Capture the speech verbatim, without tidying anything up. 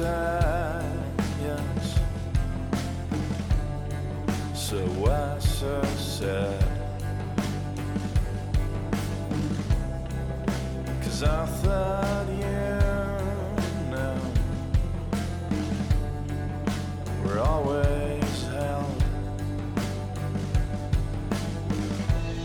science. So why so sad? 'Cause I thought you know we're always